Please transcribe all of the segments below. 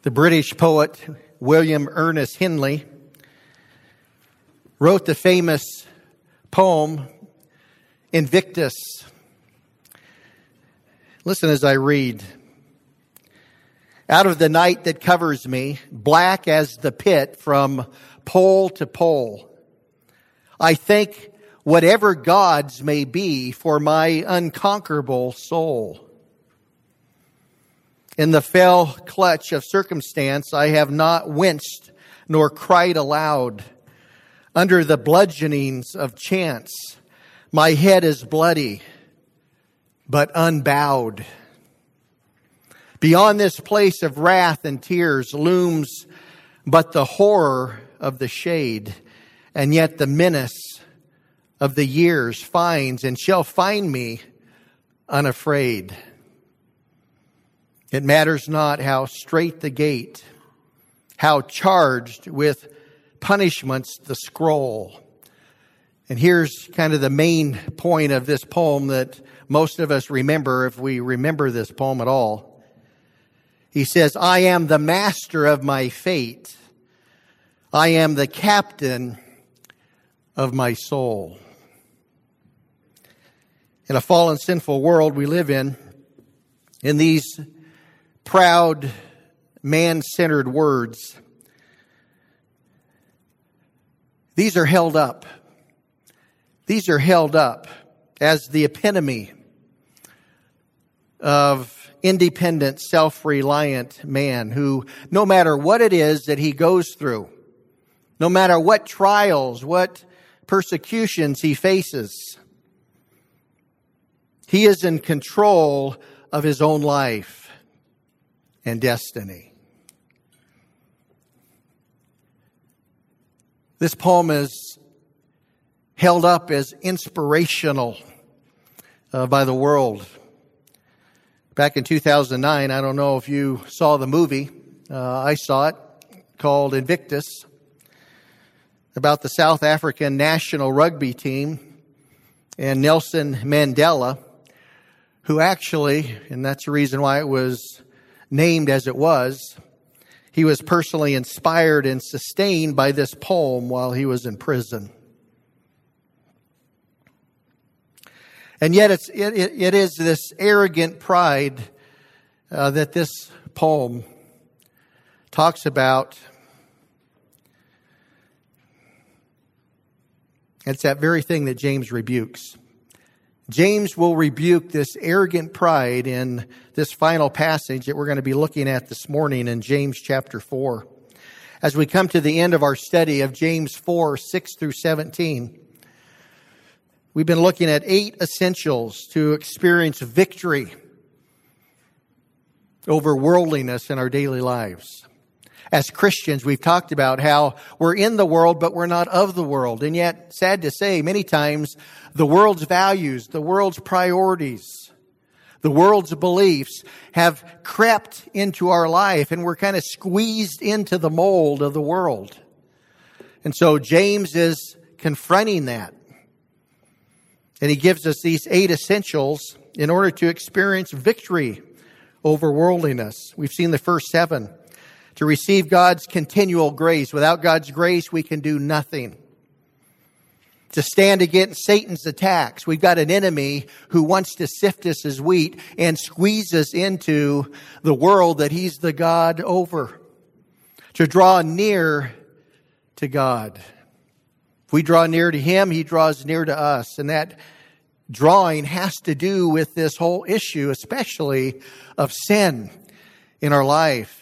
The British poet William Ernest Henley wrote the famous poem Invictus. Listen as I read. Out of the night that covers me, black as the pit from pole to pole, I thank whatever gods may be for my unconquerable soul. In the fell clutch of circumstance, I have not winced nor cried aloud. Under the bludgeonings of chance, my head is bloody, but unbowed. Beyond this place of wrath and tears looms but the horror of the shade, and yet the menace of the years finds and shall find me unafraid. It matters not how straight the gate, how charged with punishments the scroll. And here's kind of the main point of this poem that most of us remember, if we remember this poem at all. He says, I am the master of my fate. I am the captain of my soul. In a fallen, sinful world we live in these proud, man-centered words, these are held up. These are held up as the epitome of independent, self-reliant man who, no matter what it is that he goes through, no matter what trials, what persecutions he faces, he is in control of his own life and destiny. This poem is held up as inspirational by the world. Back in 2009, I don't know if you saw the movie. I saw it, called Invictus, about the South African national rugby team and Nelson Mandela, who actually, and that's the reason why it was named as it was, he was personally inspired and sustained by this poem while he was in prison. And yet it is this arrogant pride that this poem talks about. It's that very thing that James rebukes. James will rebuke this arrogant pride in this final passage that we're going to be looking at this morning in James chapter 4. As we come to the end of our study of James 4, 6 through 17, we've been looking at 8 essentials to experience victory over worldliness in our daily lives. As Christians, we've talked about how we're in the world, but we're not of the world. And yet, sad to say, many times the world's values, the world's priorities, the world's beliefs have crept into our life, and we're kind of squeezed into the mold of the world. And so James is confronting that. And he gives us these 8 essentials in order to experience victory over worldliness. We've seen the first 7. To receive God's continual grace. Without God's grace, we can do nothing. To stand against Satan's attacks. We've got an enemy who wants to sift us as wheat and squeeze us into the world that he's the God over. To draw near to God. If we draw near to him, he draws near to us. And that drawing has to do with this whole issue, especially of sin in our life.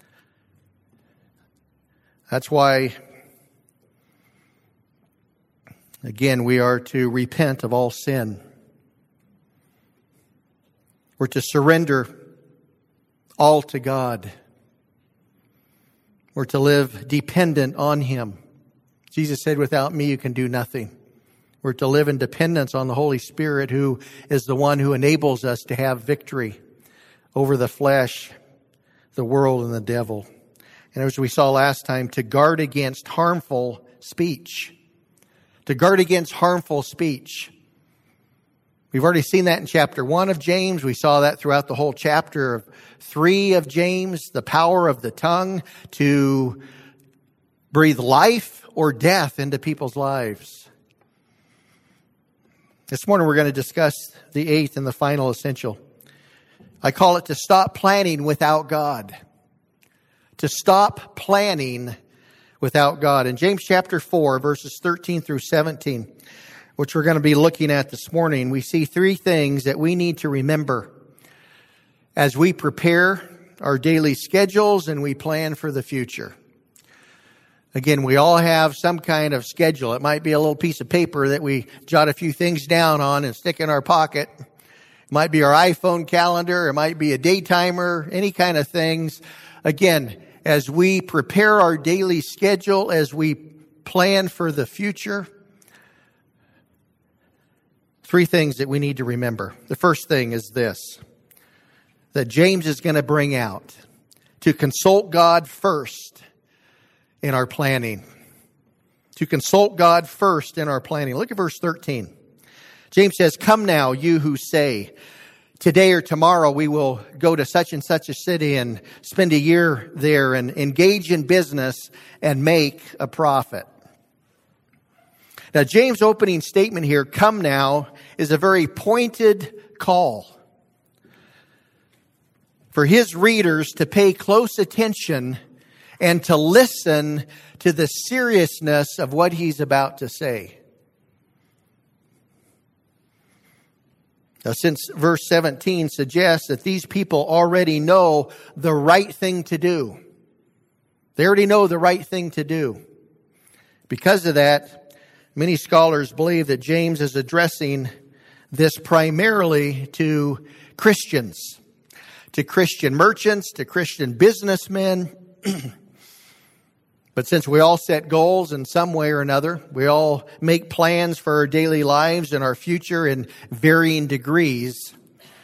That's why, again, we are to repent of all sin. We're to surrender all to God. We're to live dependent on him. Jesus said, without me, you can do nothing. We're to live in dependence on the Holy Spirit, who is the one who enables us to have victory over the flesh, the world, and the devil. And as we saw last time, to guard against harmful speech. To guard against harmful speech. We've already seen that in chapter 1 of James. We saw that throughout the whole chapter 3 of James, the power of the tongue to breathe life or death into people's lives. This morning we're going to discuss the 8th and the final essential. I call it to stop planning without God. To stop planning without God. In James chapter 4, verses 13 through 17, which we're going to be looking at this morning, we see 3 things that we need to remember as we prepare our daily schedules and we plan for the future. Again, we all have some kind of schedule. It might be a little piece of paper that we jot a few things down on and stick in our pocket. It might be our iPhone calendar. It might be a day timer, any kind of things. Again, as we prepare our daily schedule, as we plan for the future, 3 things that we need to remember. The first thing is this, that James is going to bring out, to consult God first in our planning. To consult God first in our planning. Look at verse 13. James says, "Come now, you who say, today or tomorrow we will go to such and such a city and spend a year there and engage in business and make a profit." Now, James' opening statement here, "come now," is a very pointed call for his readers to pay close attention and to listen to the seriousness of what he's about to say. Now, since verse 17 suggests that these people already know the right thing to do. They already know the right thing to do. Because of that, many scholars believe that James is addressing this primarily to Christians, to Christian merchants, to Christian businessmen. But since we all set goals in some way or another, we all make plans for our daily lives and our future in varying degrees,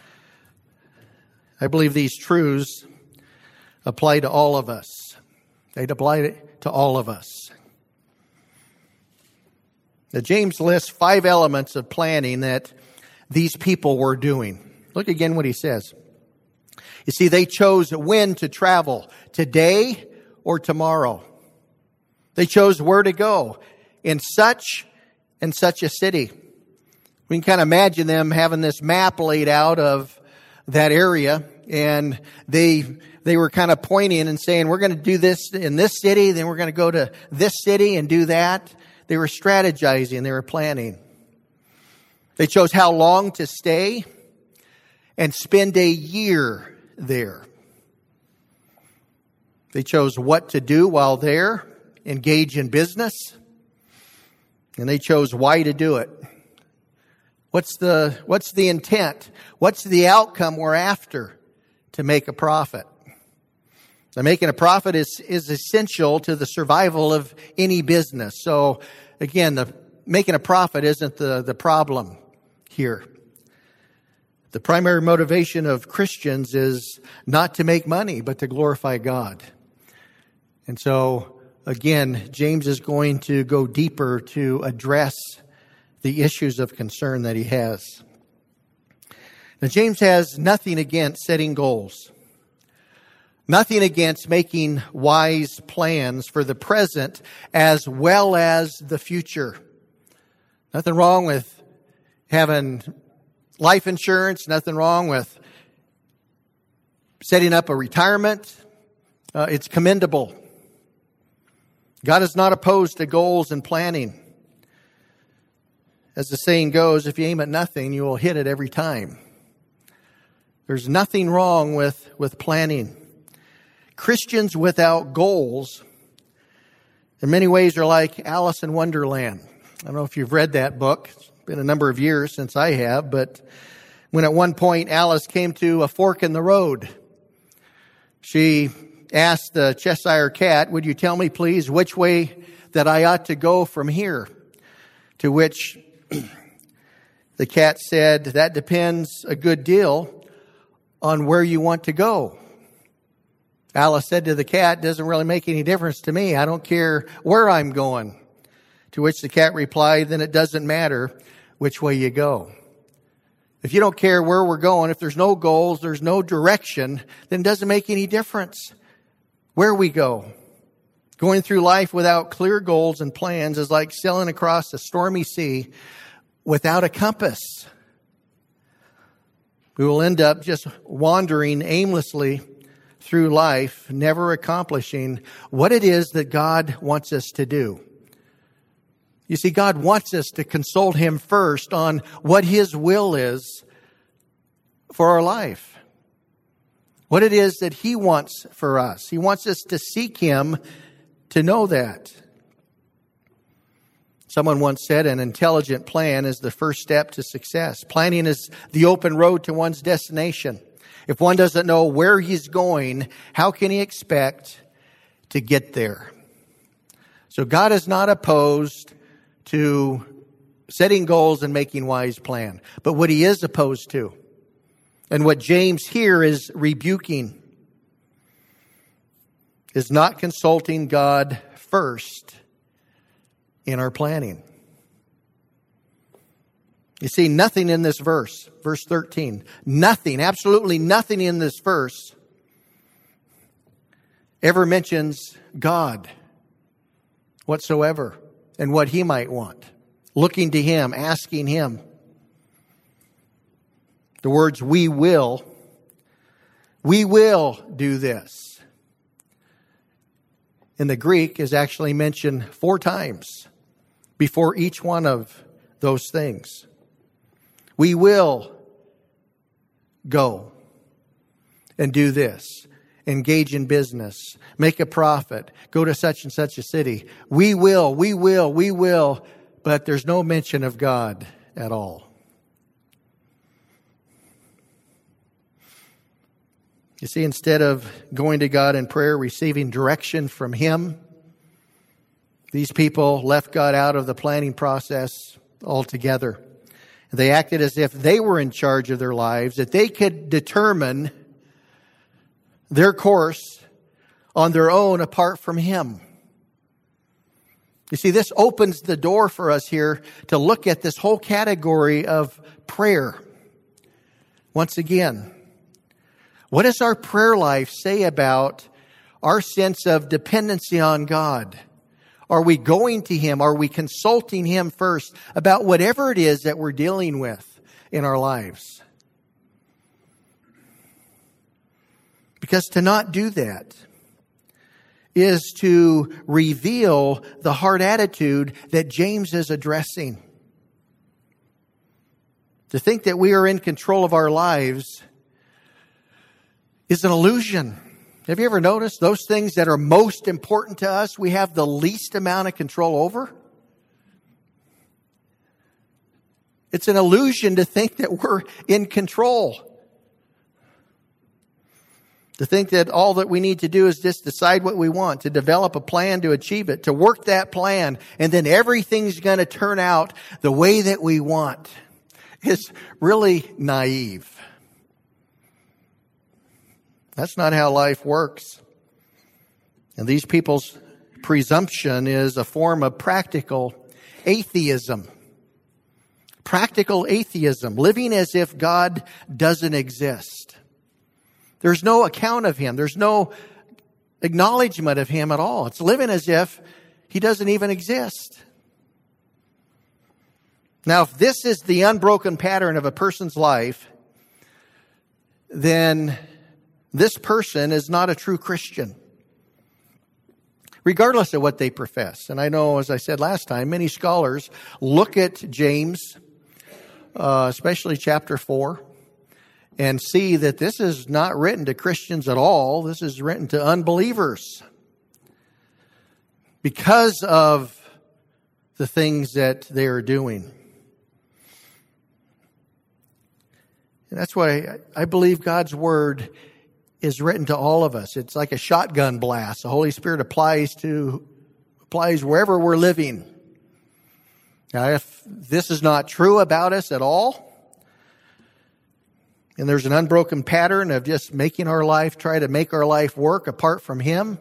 I believe these truths apply to all of us. They apply to all of us. Now, James lists 5 elements of planning that these people were doing. Look again what he says. You see, they chose when to travel, today or tomorrow. They chose where to go in such and such a city. We can kind of imagine them having this map laid out of that area, and they were kind of pointing and saying, we're going to do this in this city, then we're going to go to this city and do that. They were strategizing, they were planning. They chose how long to stay and spend a year there. They chose what to do while there, engage in business, and they chose why to do it. What's the intent? What's the outcome we're after to make a profit? Now, making a profit is essential to the survival of any business. So again, making a profit isn't the problem here. The primary motivation of Christians is not to make money, but to glorify God. And so again, James is going to go deeper to address the issues of concern that he has. Now, James has nothing against setting goals, nothing against making wise plans for the present as well as the future. Nothing wrong with having life insurance, nothing wrong with setting up a retirement. It's commendable. God is not opposed to goals and planning. As the saying goes, if you aim at nothing, you will hit it every time. There's nothing wrong with planning. Christians without goals, in many ways, are like Alice in Wonderland. I don't know if you've read that book. It's been a number of years since I have, but when at one point Alice came to a fork in the road, she asked the Cheshire Cat, would you tell me, please, which way that I ought to go from here? To which the cat said, that depends a good deal on where you want to go. Alice said to the cat, doesn't really make any difference to me. I don't care where I'm going. To which the cat replied, then it doesn't matter which way you go. If you don't care where we're going, if there's no goals, there's no direction, then it doesn't make any difference where we go. Going through life without clear goals and plans is like sailing across a stormy sea without a compass. We will end up just wandering aimlessly through life, never accomplishing what it is that God wants us to do. You see, God wants us to consult Him first on what His will is for our life. What it is that He wants for us. He wants us to seek Him to know that. Someone once said an intelligent plan is the first step to success. Planning is the open road to one's destination. If one doesn't know where he's going, how can he expect to get there? So God is not opposed to setting goals and making wise plan. But what He is opposed to, and what James here is rebuking, is not consulting God first in our planning. You see, nothing in this verse, verse 13, nothing, absolutely nothing in this verse ever mentions God whatsoever and what He might want. Looking to Him, asking Him. The words, we will do this, in the Greek is actually mentioned 4 times before each one of those things. We will go and do this. Engage in business. Make a profit. Go to such and such a city. We will. But there's no mention of God at all. You see, instead of going to God in prayer, receiving direction from Him, these people left God out of the planning process altogether. They acted as if they were in charge of their lives, that they could determine their course on their own apart from Him. You see, this opens the door for us here to look at this whole category of prayer. Once again, what does our prayer life say about our sense of dependency on God? Are we going to Him? Are we consulting Him first about whatever it is that we're dealing with in our lives? Because to not do that is to reveal the heart attitude that James is addressing. To think that we are in control of our lives is an illusion. Have you ever noticed those things that are most important to us, we have the least amount of control over? It's an illusion to think that we're in control. To think that all that we need to do is just decide what we want, to develop a plan to achieve it, to work that plan, and then everything's going to turn out the way that we want. It's really naive. That's not how life works. And these people's presumption is a form of practical atheism. Practical atheism, living as if God doesn't exist. There's no account of Him. There's no acknowledgement of Him at all. It's living as if He doesn't even exist. Now, if this is the unbroken pattern of a person's life, then this person is not a true Christian, regardless of what they profess. And I know, as I said last time, many scholars look at James, especially chapter 4, and see that this is not written to Christians at all. This is written to unbelievers because of the things that they are doing. And that's why I believe God's Word is written to all of us. It's like a shotgun blast. The Holy Spirit applies wherever we're living. Now, if this is not true about us at all, and there's an unbroken pattern of just try to make our life work apart from Him,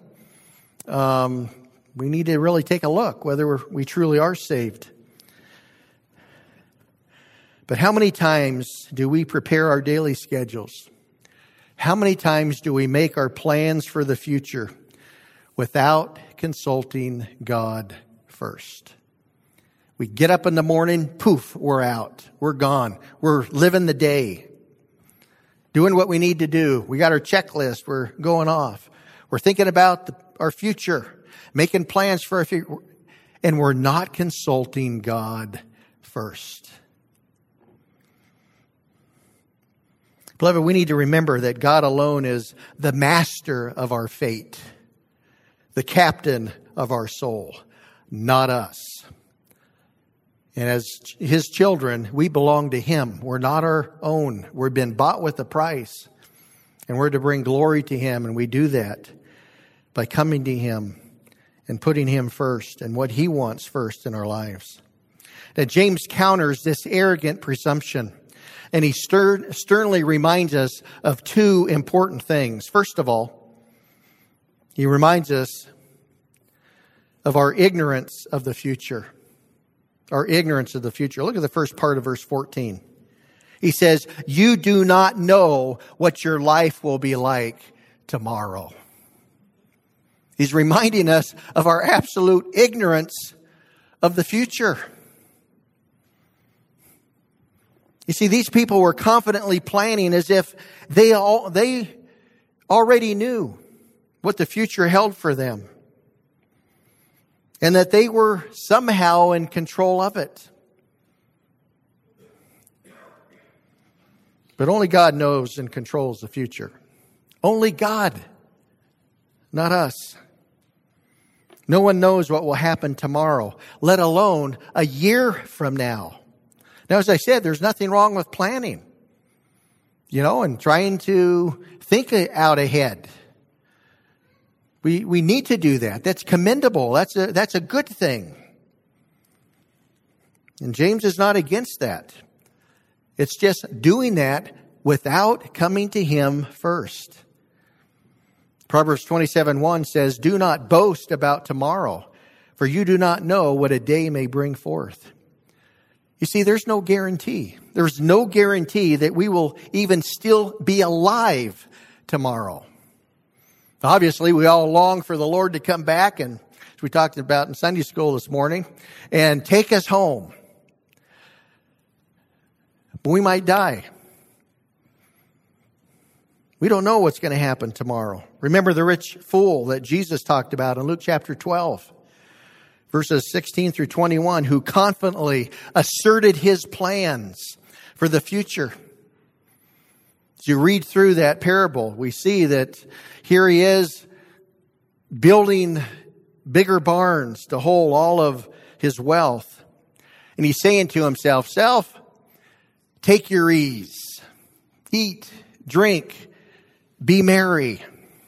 we need to really take a look whether we truly are saved. But how many times do we prepare our daily schedules? How many times do we make our plans for the future without consulting God first? We get up in the morning, poof, we're out. We're gone. We're living the day. Doing what we need to do. We got our checklist. We're going off. We're thinking about our future. Making plans for our future. And we're not consulting God first. Beloved, we need to remember that God alone is the master of our fate, the captain of our soul, not us. And as His children, we belong to Him. We're not our own. We've been bought with a price. And we're to bring glory to Him. And we do that by coming to Him and putting Him first and what He wants first in our lives. Now, James counters this arrogant presumption. And he sternly reminds us of two important things. First of all, he reminds us of our ignorance of the future. Our ignorance of the future. Look at the first part of verse 14. He says, you do not know what your life will be like tomorrow. He's reminding us of our absolute ignorance of the future. You see, these people were confidently planning as if they already knew what the future held for them. And that they were somehow in control of it. But only God knows and controls the future. Only God, not us. No one knows what will happen tomorrow, let alone a year from now. Now, as I said, there's nothing wrong with planning, and trying to think out ahead. We need to do that. That's commendable. That's a good thing. And James is not against that. It's just doing that without coming to Him first. Proverbs 27:1 says, do not boast about tomorrow, for you do not know what a day may bring forth. You see, there's no guarantee. There's no guarantee that we will even still be alive tomorrow. Obviously, we all long for the Lord to come back, and as we talked about in Sunday school this morning, and take us home. But we might die. We don't know what's going to happen tomorrow. Remember the rich fool that Jesus talked about in Luke chapter 12. Verses 16 through 21, who confidently asserted his plans for the future. As you read through that parable, we see that here he is building bigger barns to hold all of his wealth. And he's saying to himself, self, take your ease, eat, drink, be merry.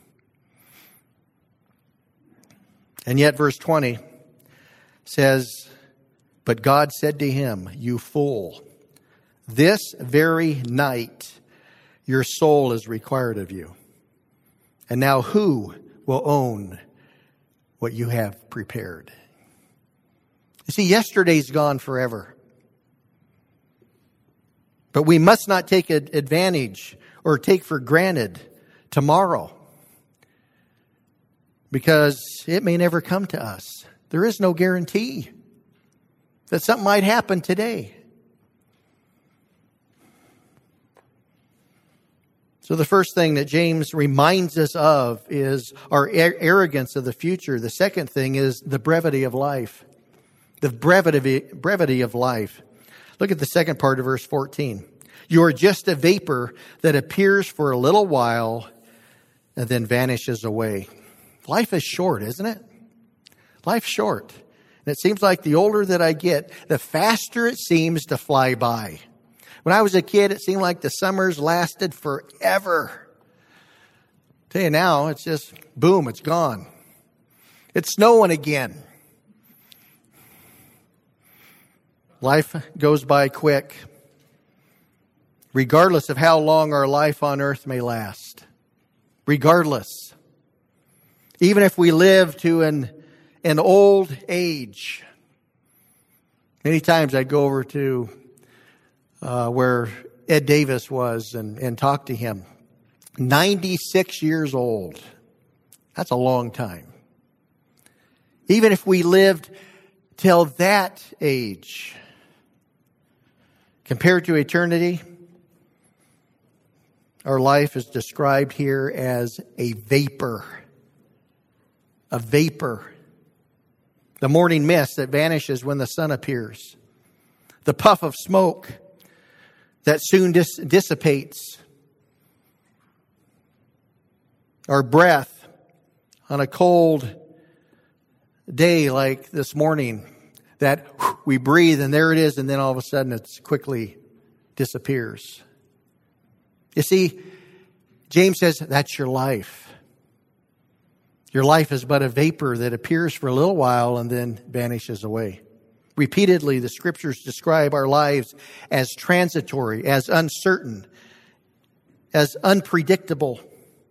And yet verse 20 says, but God said to him, you fool, this very night your soul is required of you. And now who will own what you have prepared? You see, yesterday's gone forever. But we must not take advantage or take for granted tomorrow, because it may never come to us. There is no guarantee that something might happen today. So the first thing that James reminds us of is our arrogance of the future. The second thing is the brevity of life. The brevity of life. Look at the second part of verse 14. You are just a vapor that appears for a little while and then vanishes away. Life is short, isn't it? Life's short. And it seems like the older that I get, the faster it seems to fly by. When I was a kid, it seemed like the summers lasted forever. Tell you now, it's just, boom, it's gone. It's snowing again. Life goes by quick, regardless of how long our life on earth may last. Regardless. Even if we live to an old age. Many times I'd go over to where Ed Davis was and talked to him. 96 years old. That's a long time. Even if we lived till that age, compared to eternity, our life is described here as a vapor. A vapor. The morning mist that vanishes when the sun appears. The puff of smoke that soon dissipates. Our breath on a cold day like this morning that we breathe and there it is, and then all of a sudden it quickly disappears. You see, James says that's your life. Your life is but a vapor that appears for a little while and then vanishes away. Repeatedly, the Scriptures describe our lives as transitory, as uncertain, as unpredictable.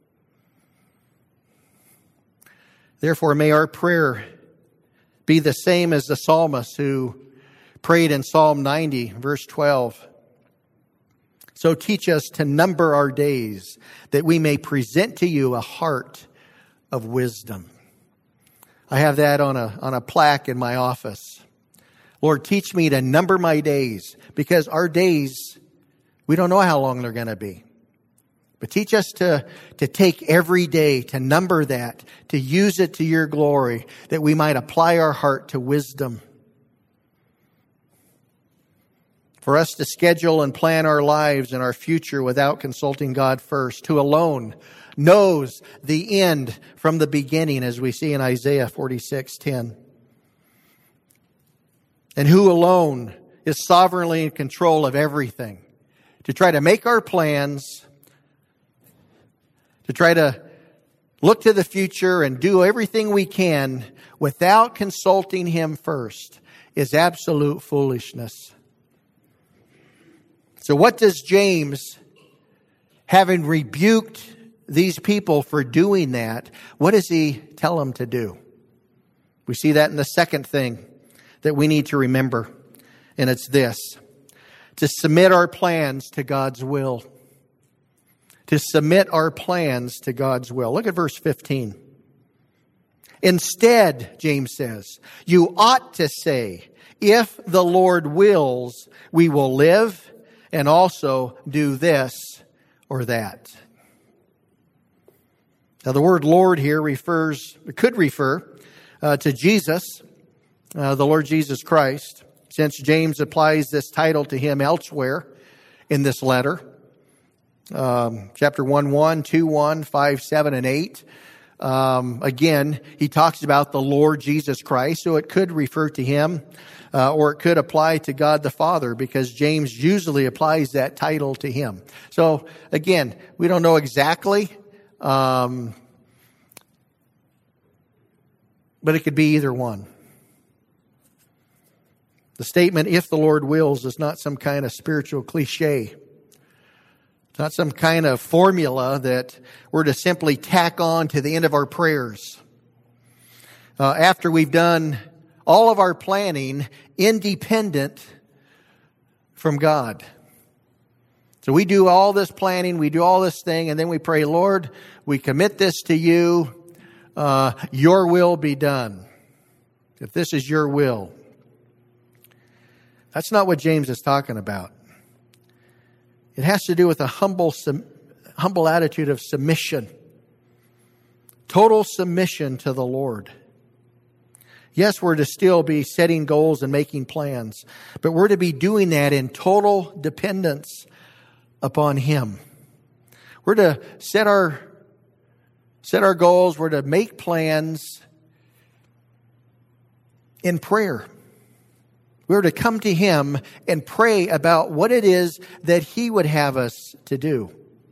Therefore, may our prayer be the same as the psalmist who prayed in Psalm 90, verse 12. So teach us to number our days, that we may present to you a heart of wisdom. I have that on a plaque in my office. Lord, teach me to number my days, because our days, we don't know how long they're going to be. But teach us to take every day, to number that, to use it to your glory, that we might apply our heart to wisdom. For us to schedule and plan our lives and our future without consulting God first, who alone knows the end from the beginning, as we see in Isaiah 46:10. And who alone is sovereignly in control of everything. To try to make our plans, to try to look to the future and do everything we can without consulting Him first is absolute foolishness. So what does James, having rebuked these people for doing that, what does he tell them to do? We see that in the second thing that we need to remember, and it's this: to submit our plans to God's will. To submit our plans to God's will. Look at verse 15. Instead, James says, you ought to say, if the Lord wills, we will live and also do this or that. Now, the word Lord here could refer to Jesus, the Lord Jesus Christ, since James applies this title to Him elsewhere in this letter. Chapter 1:1, 2:1, 5:7, and 8. Again, he talks about the Lord Jesus Christ, so it could refer to Him, or it could apply to God the Father, because James usually applies that title to Him. So again, we don't know exactly, but it could be either one. The statement, if the Lord wills, is not some kind of spiritual cliche. It's not some kind of formula that we're to simply tack on to the end of our prayers. After we've done all of our planning independent from God. So we do all this planning, we do all this thing, and then we pray, Lord, we commit this to you. Your will be done. If this is your will. That's not what James is talking about. It has to do with a humble attitude of submission. Total submission to the Lord. Yes, we're to still be setting goals and making plans, but we're to be doing that in total dependence upon Him. We're to set our goals. We're to make plans in prayer. We're to come to Him and pray about what it is that He would have us to do.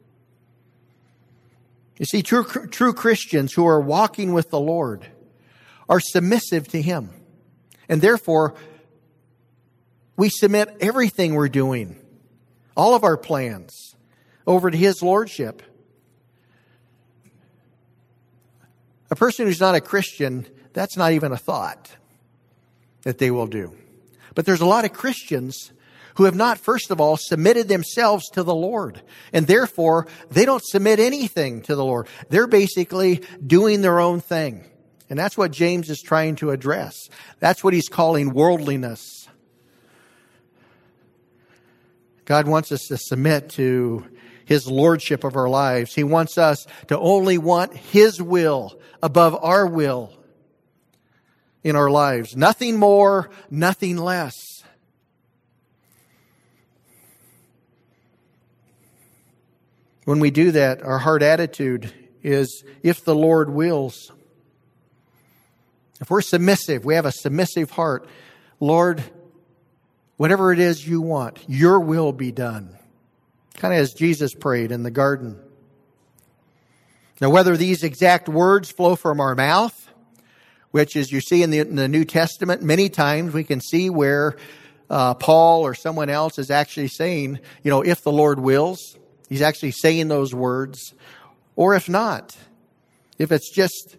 You see, true Christians who are walking with the Lord are submissive to Him. And therefore, we submit everything we're doing, all of our plans, over to His Lordship. A person who's not a Christian, that's not even a thought that they will do. But there's a lot of Christians who have not, first of all, submitted themselves to the Lord. And therefore, they don't submit anything to the Lord. They're basically doing their own thing. And that's what James is trying to address. That's what he's calling worldliness. God wants us to submit to His lordship of our lives. He wants us to only want His will above our will in our lives. Nothing more, nothing less. When we do that, our heart attitude is, if the Lord wills. If we're submissive, we have a submissive heart. Lord, whatever it is you want, your will be done. Kind of as Jesus prayed in the garden. Now, whether these exact words flow from our mouth, which as you see in the New Testament, many times we can see where Paul or someone else is actually saying, if the Lord wills, he's actually saying those words. Or if not, if it's just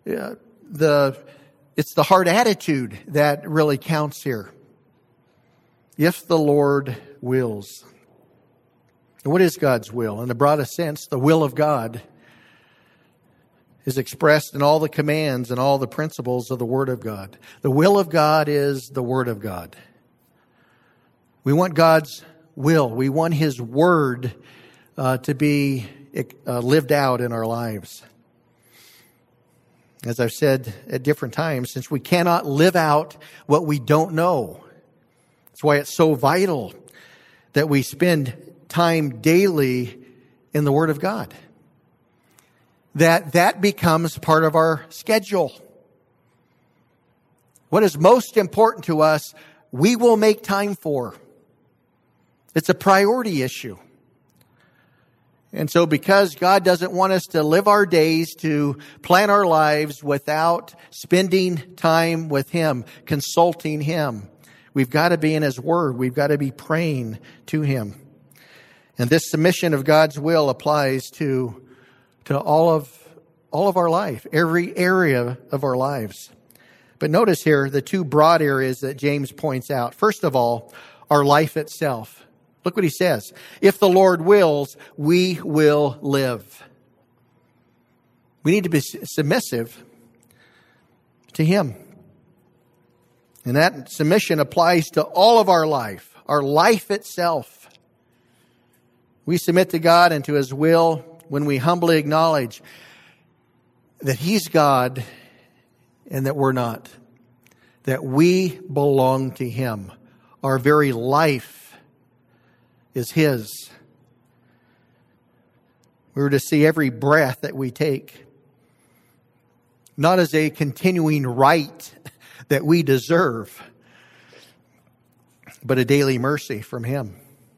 it's the heart attitude that really counts here. If the Lord wills. And what is God's will? In the broadest sense, the will of God is expressed in all the commands and all the principles of the Word of God. The will of God is the Word of God. We want God's will. We want His Word to be lived out in our lives. As I've said at different times, since we cannot live out what we don't know, that's why it's so vital that we spend time daily in the Word of God. That becomes part of our schedule. What is most important to us, we will make time for. It's a priority issue. And so because God doesn't want us to live our days, to plan our lives without spending time with Him, consulting Him, we've got to be in His Word. We've got to be praying to Him. And this submission of God's will applies to all of our life, every area of our lives. But notice here the two broad areas that James points out. First of all, our life itself. Look what he says. If the Lord wills, we will live. We need to be submissive to Him. And that submission applies to all of our life itself. We submit to God and to His will when we humbly acknowledge that He's God and that we're not. That we belong to Him. Our very life is His. We're to see every breath that we take not as a continuing right that we deserve, but a daily mercy from Him.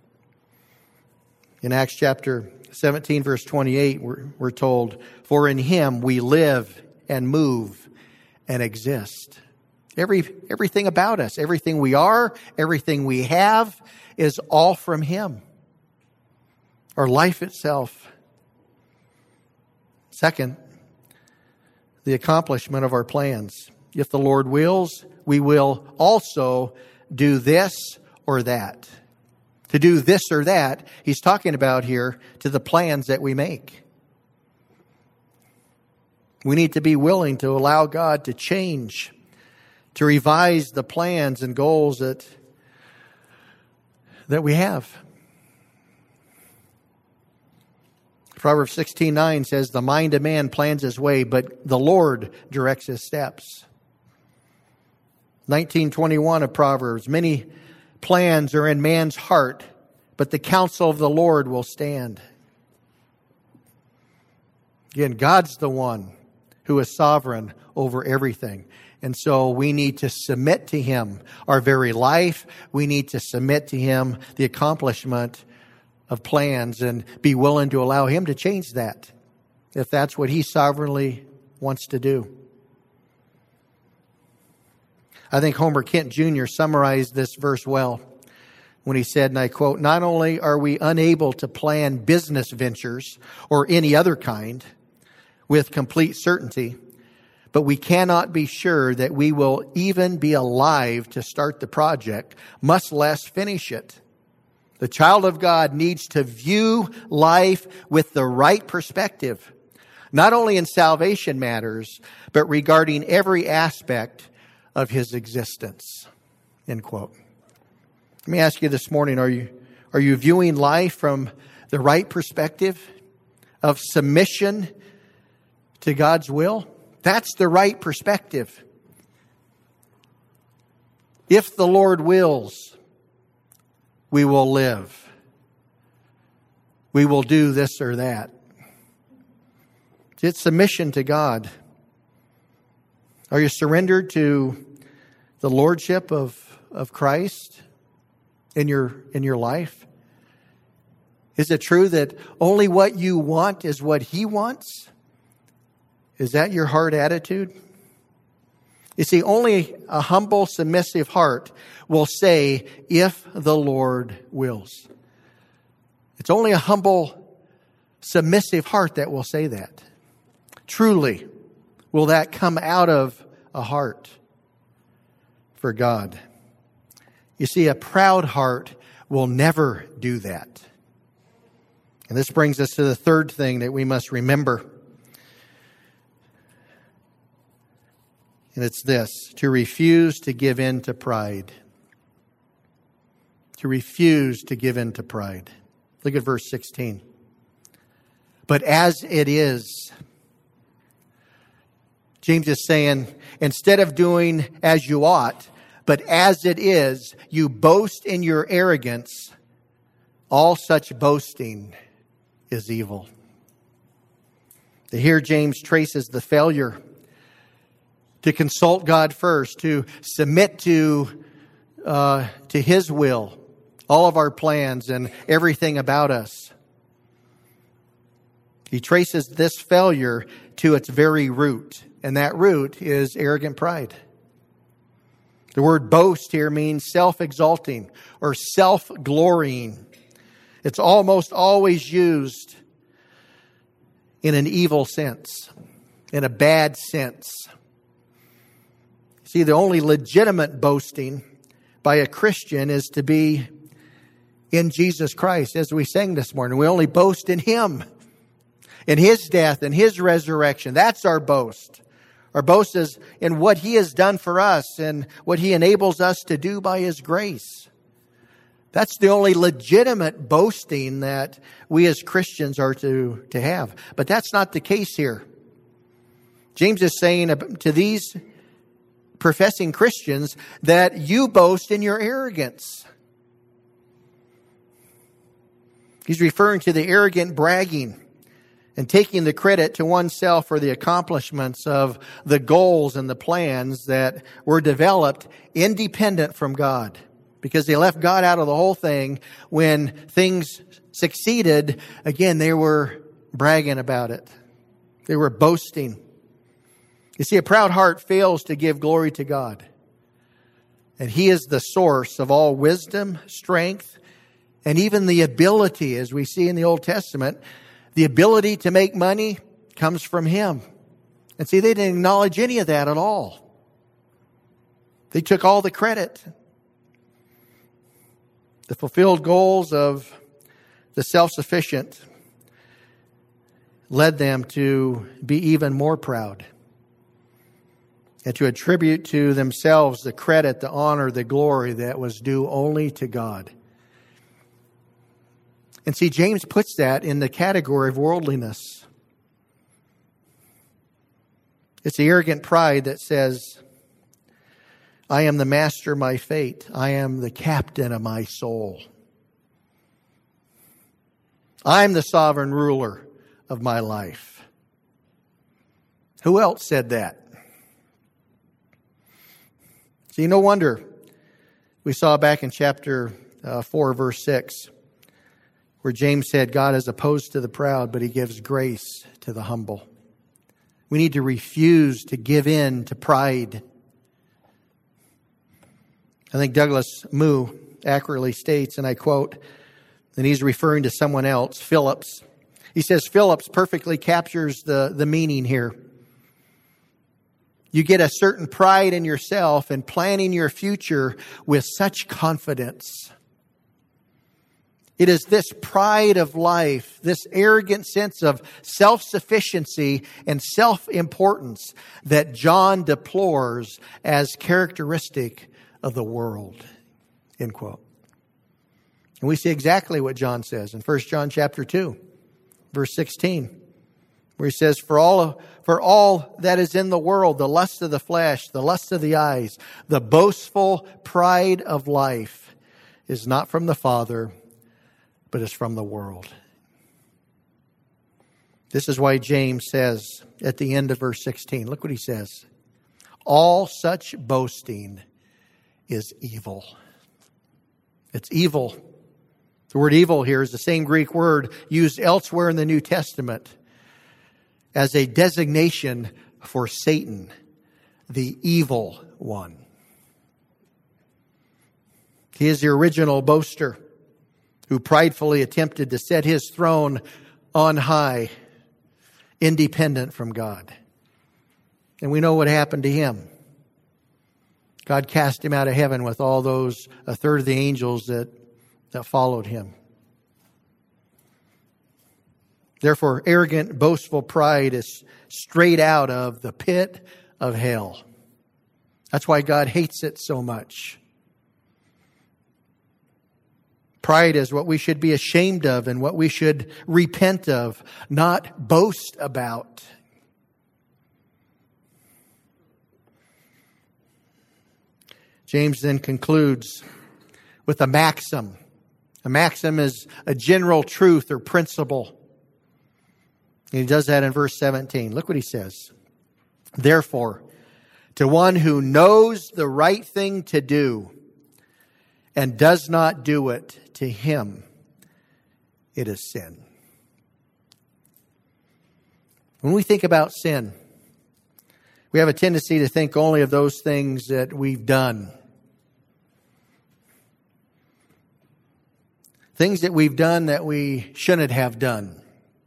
In Acts chapter 17, verse 28, we're told, "For in Him we live and move and exist." Everything about us, everything we are, everything we have is all from Him. Our life itself. Second, the accomplishment of our plans. If the Lord wills, we will also do this or that. To do this or that, he's talking about here to the plans that we make. We need to be willing to allow God to change, to revise the plans and goals that we have. Proverbs 16:9 says, "The mind of man plans his way, but the Lord directs his steps." 19:21 of Proverbs, "Many plans are in man's heart, but the counsel of the Lord will stand." Again, God's the one who is sovereign over everything. And so we need to submit to Him our very life. We need to submit to Him the accomplishment of plans and be willing to allow Him to change that if that's what He sovereignly wants to do. I think Homer Kent Jr. summarized this verse well when he said, and I quote, "Not only are we unable to plan business ventures or any other kind with complete certainty, but we cannot be sure that we will even be alive to start the project, much less finish it. The child of God needs to view life with the right perspective, not only in salvation matters, but regarding every aspect of his existence. End quote. Let me ask you this morning, are you viewing life from the right perspective of submission to God's will? That's the right perspective. If the Lord wills, we will live. We will do this or that. It's submission to God. Are you surrendered to the lordship of Christ in your life? Is it true that only what you want is what He wants? Is that your heart attitude? You see, only a humble, submissive heart will say, if the Lord wills. It's only a humble, submissive heart that will say that. Truly, will that come out of a heart for God? You see, a proud heart will never do that. And this brings us to the third thing that we must remember. And it's this: to refuse to give in to pride. To refuse to give in to pride. Look at verse 16. But as it is, James is saying, instead of doing as you ought, but as it is, you boast in your arrogance. All such boasting is evil. Here James traces the failure to consult God first, to submit to His will, all of our plans and everything about us. He traces this failure to its very root, and that root is arrogant pride. The word boast here means self-exalting or self-glorying. It's almost always used in an evil sense, in a bad sense. See, the only legitimate boasting by a Christian is to be in Jesus Christ, as we sang this morning. We only boast in Him, in His death and His resurrection. That's our boast. Our boast is in what He has done for us and what He enables us to do by His grace. That's the only legitimate boasting that we as Christians are to have. But that's not the case here. James is saying to these professing Christians that you boast in your arrogance. He's referring to the arrogant bragging and taking the credit to oneself for the accomplishments of the goals and the plans that were developed independent from God. Because they left God out of the whole thing. When things succeeded, again, they were bragging about it. They were boasting. You see, a proud heart fails to give glory to God. And He is the source of all wisdom, strength, and even the ability, as we see in the Old Testament, the ability to make money comes from Him. And see, they didn't acknowledge any of that at all. They took all the credit. The fulfilled goals of the self-sufficient led them to be even more proud and to attribute to themselves the credit, the honor, the glory that was due only to God. And see, James puts that in the category of worldliness. It's the arrogant pride that says, I am the master of my fate. I am the captain of my soul. I'm the sovereign ruler of my life. Who else said that? See, no wonder we saw back in chapter 4, verse 6, where James said, God is opposed to the proud, but He gives grace to the humble. We need to refuse to give in to pride. I think Douglas Moo accurately states, and I quote, and he's referring to someone else, Phillips. He says, Phillips perfectly captures the meaning here. You get a certain pride in yourself and planning your future with such confidence. It is this pride of life, this arrogant sense of self-sufficiency and self-importance that John deplores as characteristic of the world. End quote. And we see exactly what John says in 1 John chapter 2, verse 16, where he says, For all that is in the world, the lust of the flesh, the lust of the eyes, the boastful pride of life is not from the Father, but is from the world. This is why James says at the end of verse 16, look what he says. All such boasting is evil. It's evil. The word evil here is the same Greek word used elsewhere in the New Testament as a designation for Satan, the evil one. He is the original boaster who pridefully attempted to set his throne on high, independent from God. And we know what happened to him. God cast him out of heaven with all those, a third of the angels that followed him. Therefore, arrogant, boastful pride is straight out of the pit of hell. That's why God hates it so much. Pride is what we should be ashamed of and what we should repent of, not boast about. James then concludes with a maxim. A maxim is a general truth or principle. And he does that in verse 17. Look what he says. Therefore, to one who knows the right thing to do and does not do it, to him it is sin. When we think about sin, we have a tendency to think only of those things that we've done. Things that we've done that we shouldn't have done.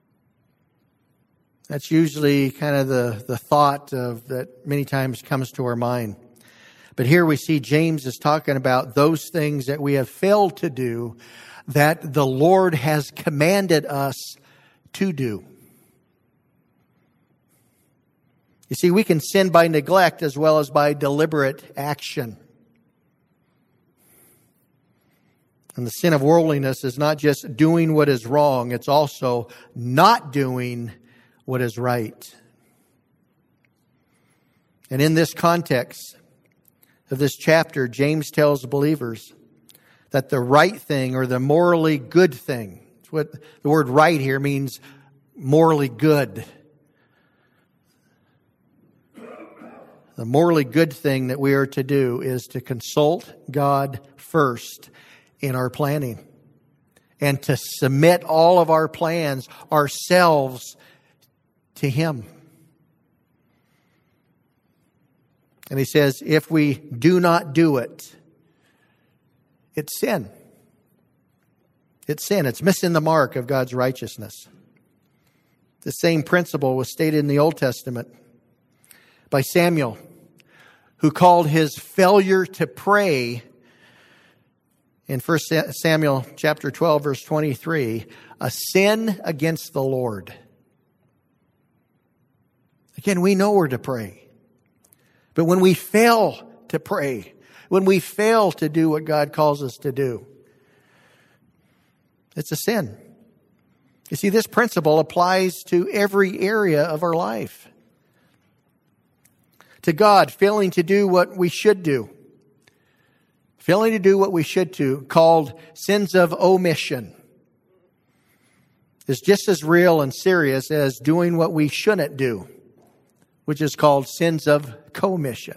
That's usually kind of the thought of that many times comes to our mind. But here we see James is talking about those things that we have failed to do that the Lord has commanded us to do. You see, we can sin by neglect as well as by deliberate action. And the sin of worldliness is not just doing what is wrong, it's also not doing what is right. And in this context of this chapter, James tells believers that the right thing or the morally good thing, it's what the word right here means, morally good. The morally good thing that we are to do is to consult God first in our planning and to submit all of our plans ourselves to Him. And he says, if we do not do it, it's sin. It's sin. It's missing the mark of God's righteousness. The same principle was stated in the Old Testament by Samuel, who called his failure to pray in 1 Samuel chapter 12, verse 23, a sin against the Lord. Again, we know we're to pray. But when we fail to pray, when we fail to do what God calls us to do, it's a sin. You see, this principle applies to every area of our life. To God, failing to do what we should do. Failing to do what we should do, called sins of omission, is just as real and serious as doing what we shouldn't do, which is called sins of commission.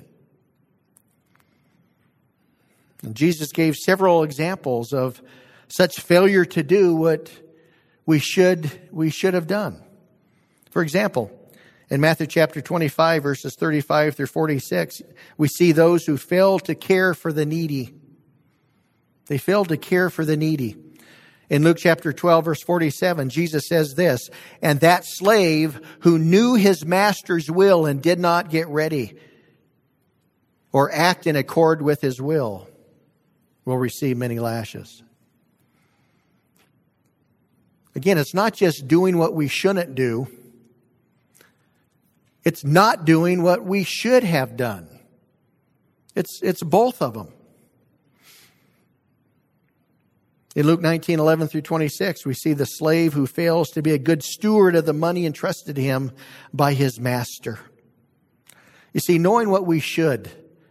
And Jesus gave several examples of such failure to do what we should have done. For example, in Matthew chapter 25, verses 35 through 46, we see those who fail to care for the needy. They failed to care for the needy. In Luke chapter 12, verse 47, Jesus says this, and that slave who knew his master's will and did not get ready, or act in accord with His will will receive many lashes. Again, it's not just doing what we shouldn't do. It's not doing what we should have done. It's both of them. In Luke 19:11 through 26, we see the slave who fails to be a good steward of the money entrusted to him by his master. You see, knowing what we should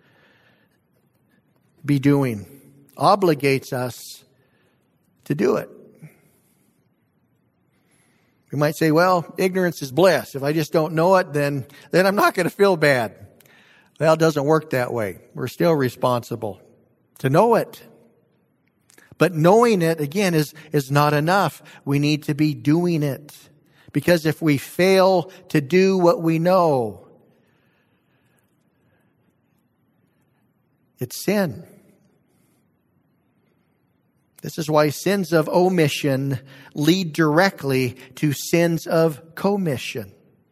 be doing obligates us to do it. We might say, well, ignorance is bliss. If I just don't know it, then I'm not going to feel bad. Well, it doesn't work that way. We're still responsible to know it. But knowing it, again, is not enough. We need to be doing it. Because if we fail to do what we know, it's sin. This is why sins of omission lead directly to sins of commission.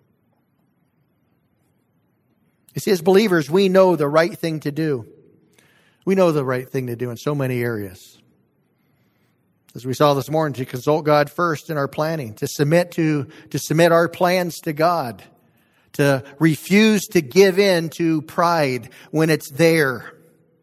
You see, as believers, we know the right thing to do. We know the right thing to do in so many areas. As we saw this morning, to consult God first in our planning, to submit our plans to God, to refuse to give in to pride when it's there.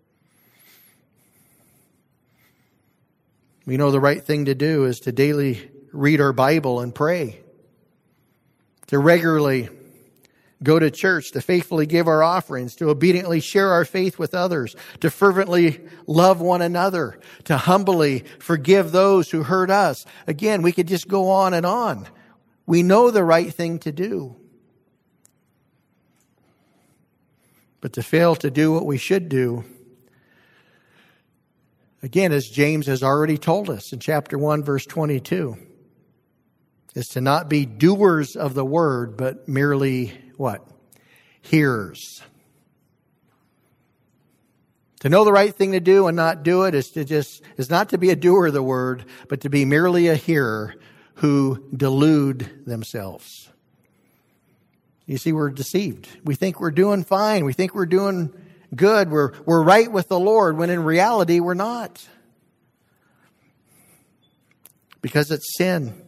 We know the right thing to do is to daily read our Bible and pray, to regularly go to church, to faithfully give our offerings, to obediently share our faith with others, to fervently love one another, to humbly forgive those who hurt us. Again, we could just go on and on. We know the right thing to do. But to fail to do what we should do, again, as James has already told us in chapter 1, verse 22, is to not be doers of the word, but merely what? Hearers. To know the right thing to do and not do it is not to be a doer of the word, but to be merely a hearer who delude themselves. You see, we're deceived. We think we're doing fine. We think we're doing good. We're right with the Lord, when in reality we're not. Because it's sin.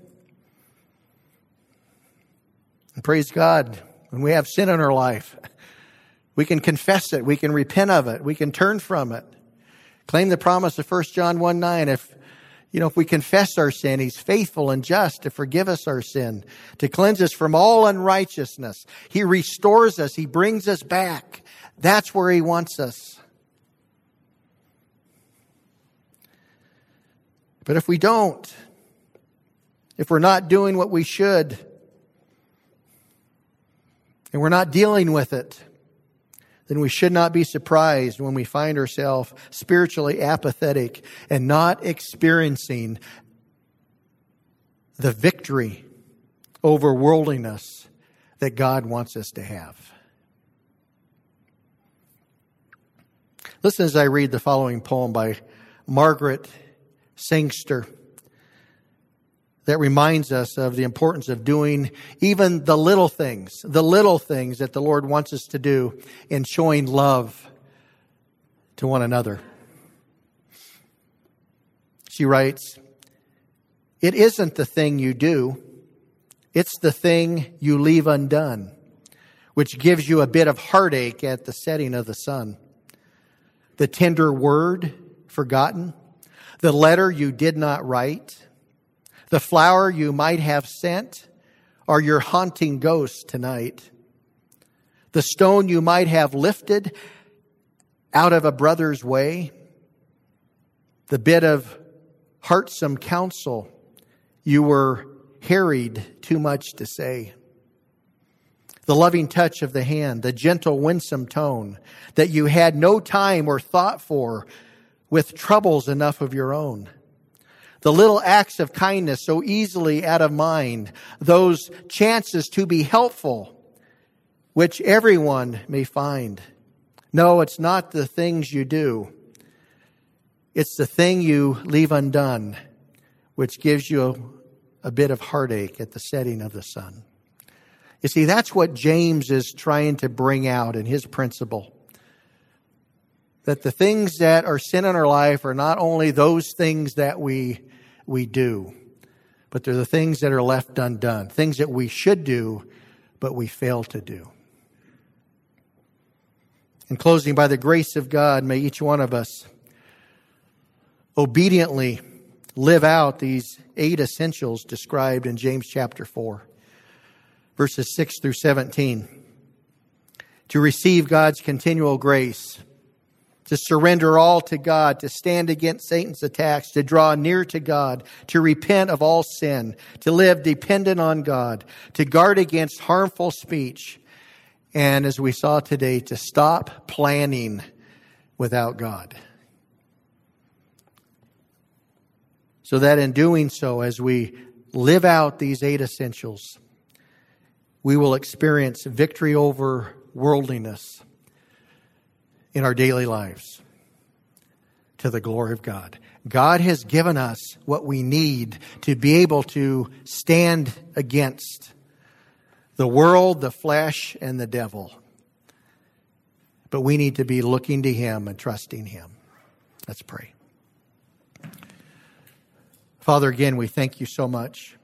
And praise God, when we have sin in our life, we can confess it. We can repent of it. We can turn from it. Claim the promise of 1 John 1:9. If we confess our sin, He's faithful and just to forgive us our sin, to cleanse us from all unrighteousness. He restores us. He brings us back. That's where He wants us. But if we don't, if we're not doing what we should, and we're not dealing with it, then we should not be surprised when we find ourselves spiritually apathetic and not experiencing the victory over worldliness that God wants us to have. Listen as I read the following poem by Margaret Sangster that reminds us of the importance of doing even the little things that the Lord wants us to do in showing love to one another. She writes, "It isn't the thing you do, it's the thing you leave undone, which gives you a bit of heartache at the setting of the sun. The tender word forgotten, the letter you did not write, the flower you might have sent are your haunting ghosts tonight. The stone you might have lifted out of a brother's way, the bit of heartsome counsel you were harried too much to say. The loving touch of the hand, the gentle winsome tone that you had no time or thought for with troubles enough of your own. The little acts of kindness so easily out of mind, those chances to be helpful, which everyone may find. No, it's not the things you do. It's the thing you leave undone, which gives you a bit of heartache at the setting of the sun." You see, that's what James is trying to bring out in his principle. that the things that are sin in our life are not only those things that we do, but they're the things that are left undone, things that we should do, but we fail to do. In closing, by the grace of God, may each one of us obediently live out these 8 essentials described in James chapter 4, verses 6 through 17. To receive God's continual grace, to surrender all to God, to stand against Satan's attacks, to draw near to God, to repent of all sin, to live dependent on God, to guard against harmful speech, and as we saw today, to stop planning without God. So that in doing so, as we live out these 8 essentials, we will experience victory over worldliness in our daily lives to the glory of God. God has given us what we need to be able to stand against the world, the flesh, and the devil. But we need to be looking to Him and trusting Him. Let's pray. Father, again, we thank you so much